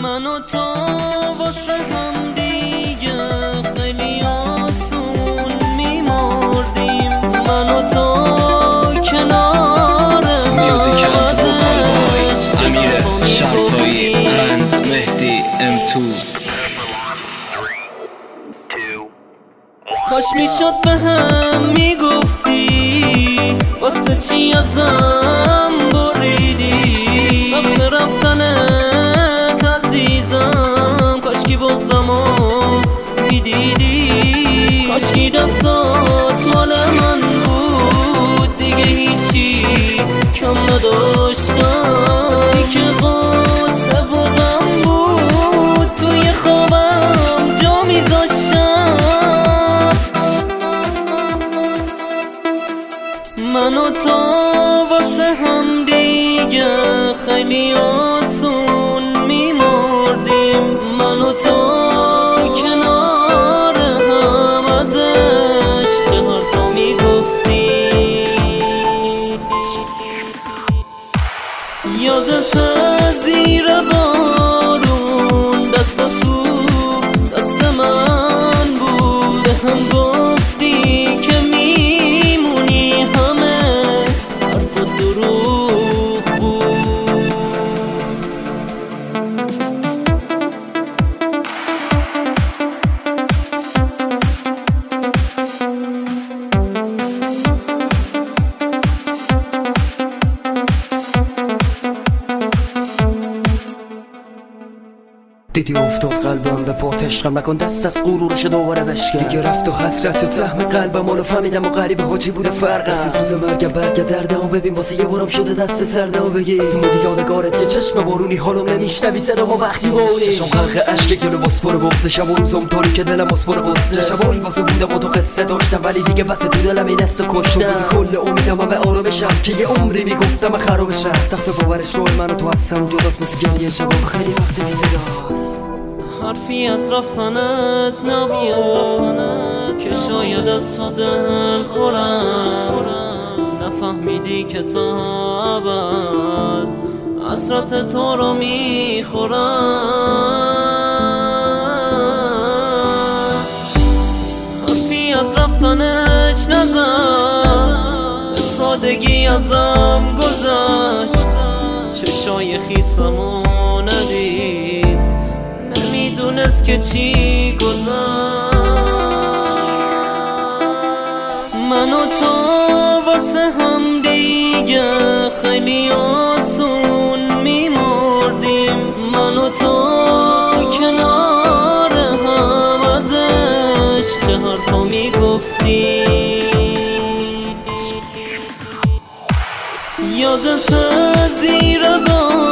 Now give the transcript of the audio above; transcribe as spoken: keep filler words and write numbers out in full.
من و تو واسه هم دیگه خیلی آسون میمردیم، من و تو کنار هم ازش امیر شرفایی اند مهدی ام تو. کاش میشد به هم میگفتی واسه چی ازم بریدی، وقت رفتنت عزیزم کاشکی بغضمو میدیدی، کاشکی دستات مال من بود دیگه هیچی کم نداشتم، چی که قصه و غم بود توی خوابم جا میذاشتم. من و تو واسه هم دیگه خیلی آسون میمردیم، من و تو کنار هم ازش چه حرفا میگفتیم. یادت زیر بارون دستات تو دست من بود، هم گفتی که میمونی همه حرفت دروغ بود. دیدی افتاد قلبم به پات، عشقم نکن دست از غرورش دوباره بشکن، دیگه رفت و حسرت و سهم قلبم حالا فهمیدم و غریبه ها چی بوده فرقم. رسید روز مرگم برگه دردم و ببین واسه یه بارم شده دست سردم و بگی مودی یادگارت یه چشم بارونی حالم نمیشنوی صدام و وقتی باری چشم خلق عشق گلو باسپور بغض، شب و روزم طوری که دلم باسپور قصه، شبایی واسه بودم و تو قصه داشتم ولی دیگه بس تو دلم این دست کشتم، کل امیدم به آرامشم که یه عمری میگفتم خرابشم، سخت باورش رو من و تو هستم جداست مثل گریه شب خیلی وقت بی صداست. حرفی از رفتنت نبود که شاید از تو دل خورم، نفهمیدی که تا ابد حسرت تو رو میخورم. حرفی از رفتنش نزد، به سادگی ازم گذشت، چشای خیسمو ندید، نمیدونست که چی گذشت. من و تو واسه هم دیگه خیلی آسون میمردیم، من و تو کنار هم ازش چه حرفا میگفتیم. یادت زیر بار